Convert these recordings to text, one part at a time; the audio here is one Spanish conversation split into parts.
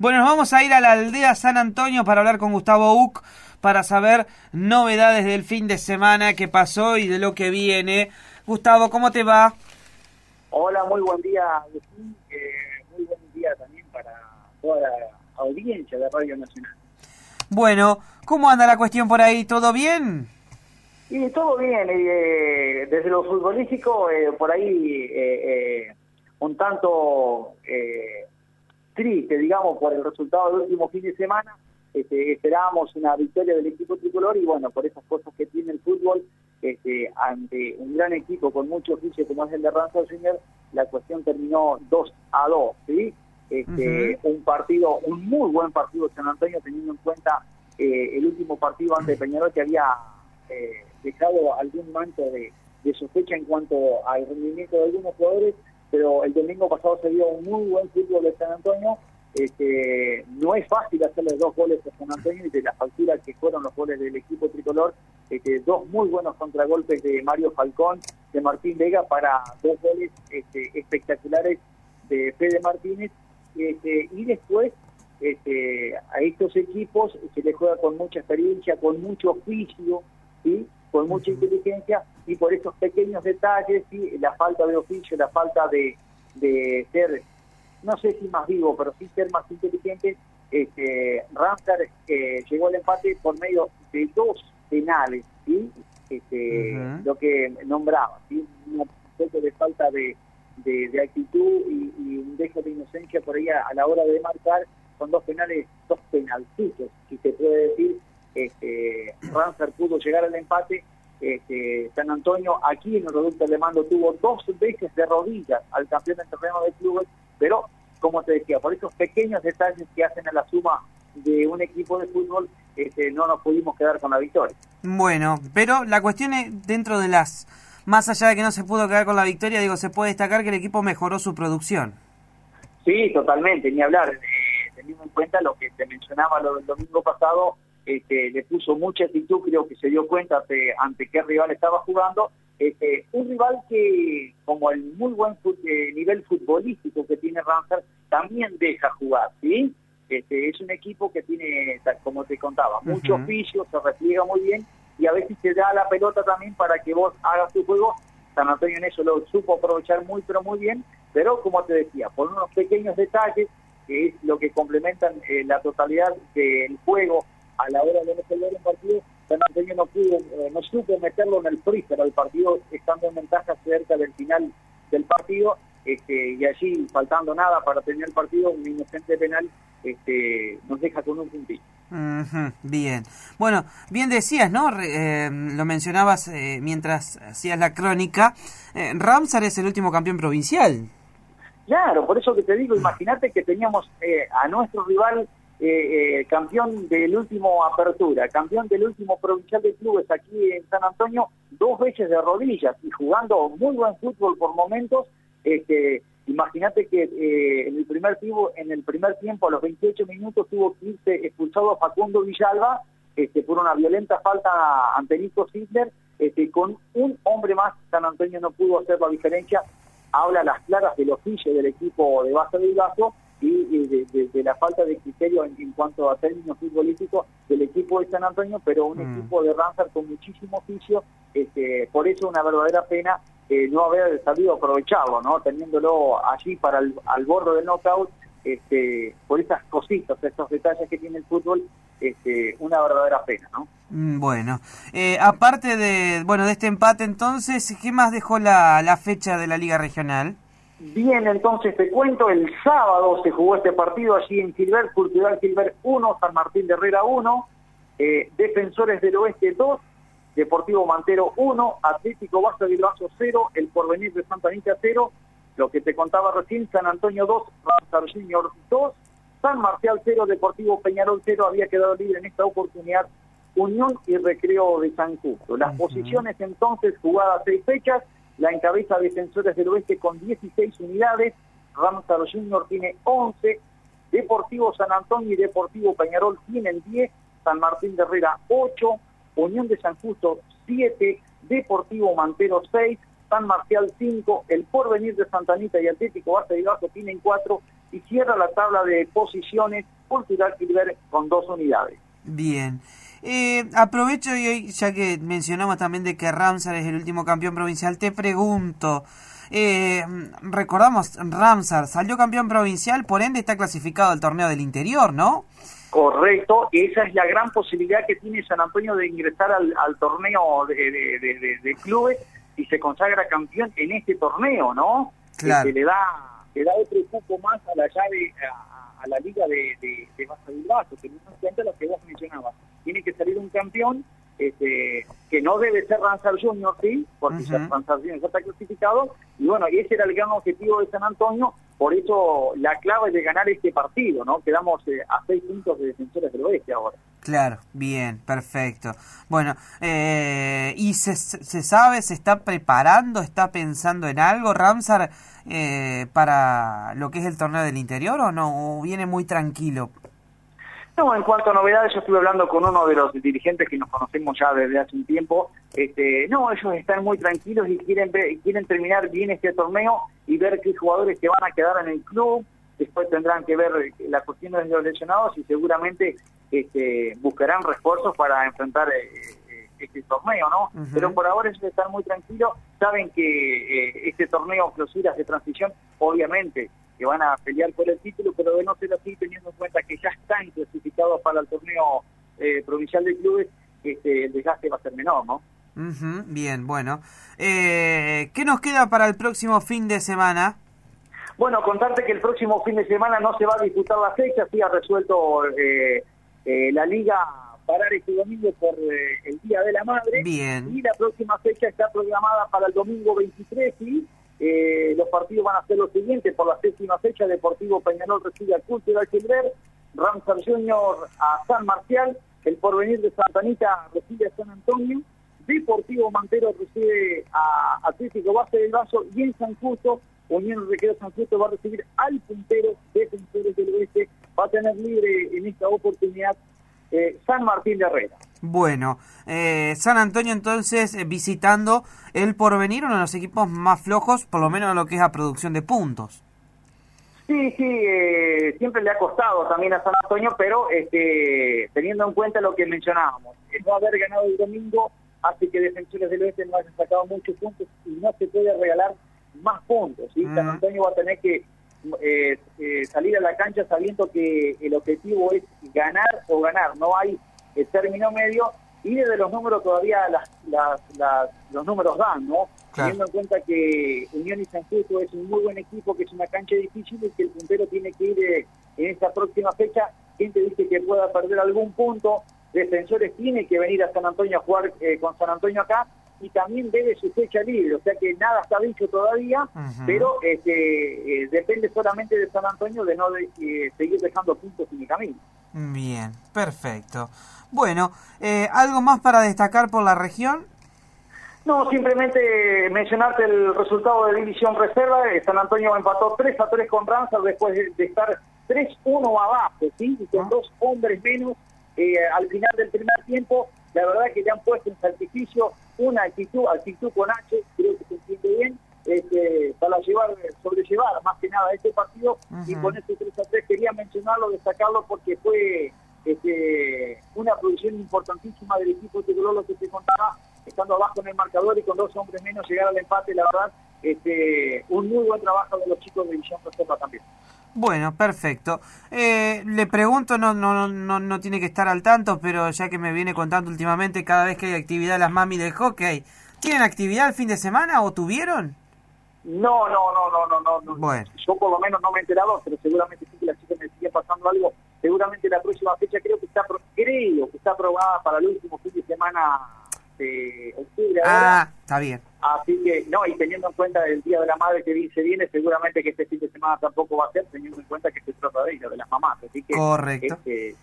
Bueno, nos vamos a ir a la aldea San Antonio para hablar con Gustavo Uck, para saber novedades del fin de semana que pasó y de lo que viene. Gustavo, ¿cómo te va? Hola, muy buen día, Agustín. Muy buen día también para toda la audiencia de Radio Nacional. Bueno, ¿cómo anda la cuestión por ahí? ¿Todo bien? Y todo bien, desde lo futbolístico, por ahí un tanto triste, digamos, por el resultado del último fin de semana. Esperábamos una victoria del equipo tricolor y bueno, por esas cosas que tiene el fútbol, ante un gran equipo con mucho oficio como es el de Randall Jr., la cuestión terminó 2-2, ¿sí? Un muy buen partido de San Antonio, teniendo en cuenta el último partido ante Peñarol, que había dejado algún manto de sospecha en cuanto al rendimiento de algunos jugadores, pero el domingo pasado se dio un muy buen fútbol de San Antonio. No es fácil hacerle 2 goles a San Antonio, y de la factura que fueron los goles del equipo tricolor, 2 muy buenos contragolpes de Mario Falcón, de Martín Vega, para 2 goles espectaculares de Fede Martínez, y después a estos equipos se les juega con mucha experiencia, con mucho oficio, ¿sí? Con mucha inteligencia, y por esos pequeños detalles, ¿sí? La falta de oficio, la falta de ser, no sé si más vivo, pero sí ser más inteligente. Randall llegó al empate por medio de 2 penales, ¿sí? Lo que nombraba, ¿sí? Un poco de falta de actitud y un dejo de inocencia por ahí a la hora de marcar, con 2 penales, 2 penalcitos, si se puede decir. Randall pudo llegar al empate. San Antonio, aquí en el reducto de mando, tuvo 2 veces de rodillas al campeón del terreno de clubes, pero como te decía, por esos pequeños detalles que hacen a la suma de un equipo de fútbol, no nos pudimos quedar con la victoria. Bueno, pero la cuestión es, dentro de las, más allá de que no se pudo quedar con la victoria, digo, se puede destacar que el equipo mejoró su producción. Sí, totalmente, ni hablar. Teniendo en cuenta lo que te mencionaba el domingo pasado, le puso mucha actitud, creo que se dio cuenta ante qué rival estaba jugando. Un rival que, como el muy buen nivel futbolístico que tiene Randall, también deja jugar, ¿sí? Es un equipo que tiene, como te contaba, mucho oficio, se repliega muy bien, y a veces te da la pelota también para que vos hagas tu juego. San Antonio en eso lo supo aprovechar pero muy bien, pero como te decía, por unos pequeños detalles, que es lo que complementan la totalidad del juego a la hora de resolver un partido. San Antonio no supo meterlo en el freezer al partido, estando en ventaja cerca del final del partido, y allí, faltando nada para terminar el partido, un inocente penal nos deja con un puntito. Bien. Bueno, bien decías, ¿no? Lo mencionabas mientras hacías la crónica. Ramsar es el último campeón provincial. Claro, por eso que te digo, imagínate que teníamos a nuestro rival campeón del último Apertura, campeón del último provincial de clubes aquí en San Antonio, 2 veces de rodillas y jugando muy buen fútbol por momentos. Imagínate que en el primer tiempo, a los 28 minutos, tuvo que irse expulsado a Facundo Villalba por una violenta falta ante Nico Sidler. Con un hombre más, San Antonio no pudo hacer la diferencia. Habla a las claras del oficio del equipo de Base del Gato y de la falta de criterio en cuanto a términos futbolísticos del equipo de San Antonio, pero un equipo de Randall con muchísimo oficio. Por eso una verdadera pena no haber sabido aprovecharlo, ¿no? Teniéndolo allí para al borde del knockout, por esas cositas, estos detalles que tiene el fútbol, una verdadera pena, ¿no? Bueno, aparte de este empate, entonces, ¿qué más dejó la fecha de la Liga Regional? Bien, entonces te cuento, el sábado se jugó este partido allí en Gilbert, Cultural Gilbert 1, San Martín de Herrera 1, Defensores del Oeste 2, Deportivo Mantero 1, Atlético Base del Vaso 0, El Porvenir de Santa Anita 0, lo que te contaba recién, San Antonio 2, Randall Jr. 2, San Marcial 0, Deportivo Peñarol 0, había quedado libre en esta oportunidad Unión y Recreo de San Justo. Las posiciones entonces, jugadas 6 fechas, la encabeza Defensores del Oeste con 16 unidades, Randall Jr. tiene 11, Deportivo San Antonio y Deportivo Peñarol tienen 10, San Martín de Herrera 8, Unión de San Justo 7, Deportivo Mantero 6, San Marcial 5, El Porvenir de Santa Anita y Atlético Base del Gato tienen 4, y cierra la tabla de posiciones Cultural Gilbert con 2 unidades. Bien. Aprovecho y hoy, ya que mencionamos también de que Ramsar es el último campeón provincial, te pregunto, recordamos, Ramsar salió campeón provincial, por ende está clasificado al torneo del interior, ¿no? Correcto, esa es la gran posibilidad que tiene San Antonio de ingresar al torneo de clubes y se consagra campeón en este torneo, ¿no? Claro. Le da otro cupo más a la llave, a la liga de Baja del Vaso, teniendo en cuenta lo que vos mencionabas. Tiene que salir un campeón que no debe ser Ramsar Junior, sí, porque ya Ramsar Junior ya está clasificado, y bueno, ese era el gran objetivo de San Antonio, por eso la clave es de ganar este partido, ¿no? Quedamos a 6 puntos de Defensores del Oeste ahora. Claro, bien, perfecto. Bueno, ¿y se sabe, se está preparando, está pensando en algo Ramsar para lo que es el torneo del interior o no? ¿O viene muy tranquilo? No, en cuanto a novedades, yo estuve hablando con uno de los dirigentes que nos conocemos ya desde hace un tiempo. No, ellos están muy tranquilos y quieren terminar bien este torneo y ver qué jugadores se van a quedar en el club. Después tendrán que ver la cuestión de los lesionados y seguramente buscarán refuerzos para enfrentar este torneo, ¿no? Uh-huh. Pero por ahora ellos están muy tranquilos, saben que este torneo clausuras de transición, obviamente, que van a pelear por el título, pero de no ser así, teniendo en cuenta que ya están clasificados para el torneo provincial de clubes, el desgaste va a ser menor, ¿no? Uh-huh, bien, bueno. ¿Qué nos queda para el próximo fin de semana? Bueno, contarte que el próximo fin de semana no se va a disputar la fecha, sí ha resuelto la liga parar este domingo por el Día de la Madre. Bien. Y la próxima fecha está programada para el domingo 23, y los partidos van a ser los siguientes. Por la 7ª fecha, Deportivo Peñarol recibe a Cultural Gilbert, Ramsar Junior a San Marcial, el Porvenir de Santa Anita recibe a San Antonio, Deportivo Mantero recibe a Atlético Base del Vaso, y en San Justo, Unión Recreo San Justo va a recibir al puntero Defensores del Oeste. Va a tener libre en esta oportunidad San Martín de Herrera. Bueno, San Antonio entonces visitando el Porvenir, uno de los equipos más flojos, por lo menos en lo que es a producción de puntos. Sí, siempre le ha costado también a San Antonio, pero teniendo en cuenta lo que mencionábamos, el no haber ganado el domingo hace que Defensores del Oeste no hayan sacado muchos puntos y no se puede regalar más puntos, ¿sí? San Antonio va a tener que salir a la cancha sabiendo que el objetivo es ganar o ganar, no hay término medio, y desde los números todavía los números dan, ¿no? Claro. Teniendo en cuenta que Unión y San Justo es un muy buen equipo, que es una cancha difícil y que el puntero tiene que ir en esta próxima fecha. Quien te dice que pueda perder algún punto, Defensores tiene que venir a San Antonio a jugar con San Antonio acá, y también debe su fecha libre, o sea que nada está dicho todavía, pero depende solamente de San Antonio de no seguir dejando puntos en el camino. Bien, perfecto. Bueno, ¿algo más para destacar por la región? No, simplemente mencionarte el resultado de División Reserva. San Antonio empató 3-3 con Ramsar después de estar 3-1 abajo, ¿sí? Y con 2 hombres menos al final del primer tiempo. La verdad es que le han puesto en sacrificio una actitud con H, creo que se entiende bien, para sobrellevar más que nada este partido. Y con ese 3-3 quería mencionarlo, destacarlo, porque fue una producción importantísima del equipo tricolor, lo que se contaba, estando abajo en el marcador y con 2 hombres menos llegar al empate. La verdad, un muy buen trabajo de los chicos de División Reserva también. Bueno, perfecto. Le pregunto, no tiene que estar al tanto, pero ya que me viene contando últimamente, cada vez que hay actividad las mami del hockey, ¿tienen actividad el fin de semana o tuvieron? No. Bueno. Yo por lo menos no me he enterado, pero seguramente sí que las chicas me siguen pasando algo. Seguramente la próxima fecha creo que está aprobada para el último fin de semana de octubre. Ahora. Está bien. Así que, y teniendo en cuenta el Día de la Madre que se viene, seguramente que este fin de semana tampoco va a ser, teniendo en cuenta que se trata de ellos, de las mamás. Así que, correcto.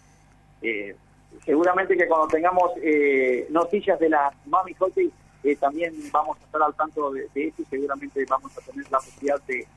Seguramente que cuando tengamos noticias de la Mami Hockey, también vamos a estar al tanto de esto, y seguramente vamos a tener la posibilidad de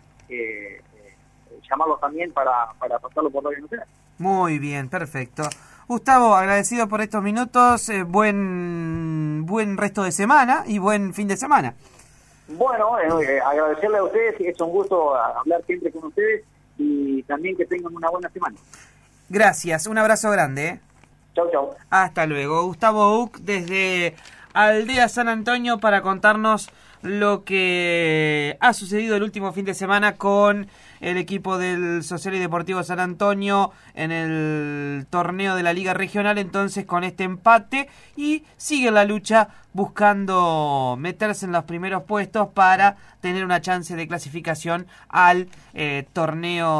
llamarlos también para pasarlo por Radio Nacional. Muy bien, perfecto. Gustavo, agradecido por estos minutos, buen resto de semana y buen fin de semana. Bueno, agradecerle a ustedes, es un gusto hablar siempre con ustedes, y también que tengan una buena semana. Gracias, un abrazo grande. Chau, chau. Hasta luego. Gustavo Uck desde Aldea San Antonio para contarnos lo que ha sucedido el último fin de semana con el equipo del Social y Deportivo San Antonio en el torneo de la Liga Regional, entonces con este empate, y sigue la lucha buscando meterse en los primeros puestos para tener una chance de clasificación al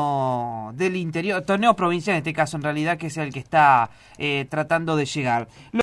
torneo del interior, torneo provincial en este caso en realidad, que es el que está tratando de llegar.